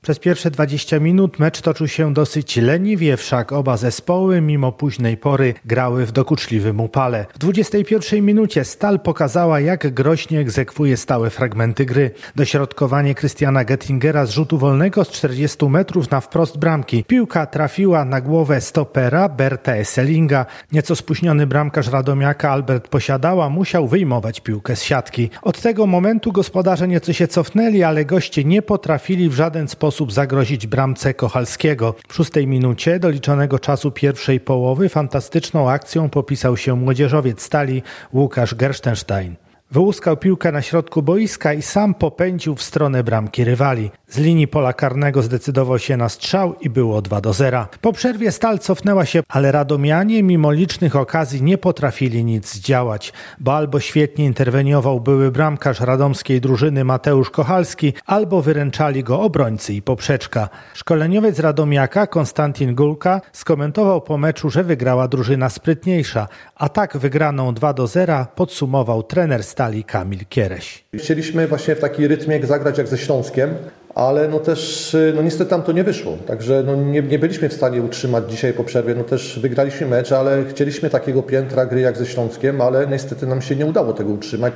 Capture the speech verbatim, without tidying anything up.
Przez pierwsze dwadzieścia minut mecz toczył się dosyć leniwie, wszak oba zespoły mimo późnej pory grały w dokuczliwym upale. W dwudziestej pierwszej minucie Stal pokazała, jak groźnie egzekwuje stałe fragmenty gry. Dośrodkowanie Christiana Gettingera z rzutu wolnego z czterdziestu metrów na wprost bramki. Piłka trafiła na głowę stopera Berta Esselinga. Nieco spóźniony bramkarz Radomiaka Albert Posiadała musiał wyjmować piłkę z siatki. Od tego momentu gospodarze nieco się cofnęli, ale goście nie potrafili w żaden sposób zagrozić bramce Kochalskiego. W szóstej minucie doliczonego czasu pierwszej połowy fantastyczną akcją popisał się młodzieżowiec Stali Łukasz Gerstenstein. Wyłuskał piłkę na środku boiska i sam popędził w stronę bramki rywali. Z linii pola karnego zdecydował się na strzał i było dwa do zera. Po przerwie Stal cofnęła się, ale radomianie mimo licznych okazji nie potrafili nic zdziałać, bo albo świetnie interweniował były bramkarz radomskiej drużyny Mateusz Kochalski, albo wyręczali go obrońcy i poprzeczka. Szkoleniowiec Radomiaka Konstantin Gulka skomentował po meczu, że wygrała drużyna sprytniejsza, a tak wygraną dwa do zera podsumował trener Stali Kamil Kiereś. Chcieliśmy właśnie w taki rytmie zagrać jak ze Śląskiem, ale no też no niestety tam to nie wyszło. Także no nie, nie byliśmy w stanie utrzymać dzisiaj po przerwie. No też wygraliśmy mecz, ale chcieliśmy takiego piętra gry jak ze Śląskiem, ale niestety nam się nie udało tego utrzymać.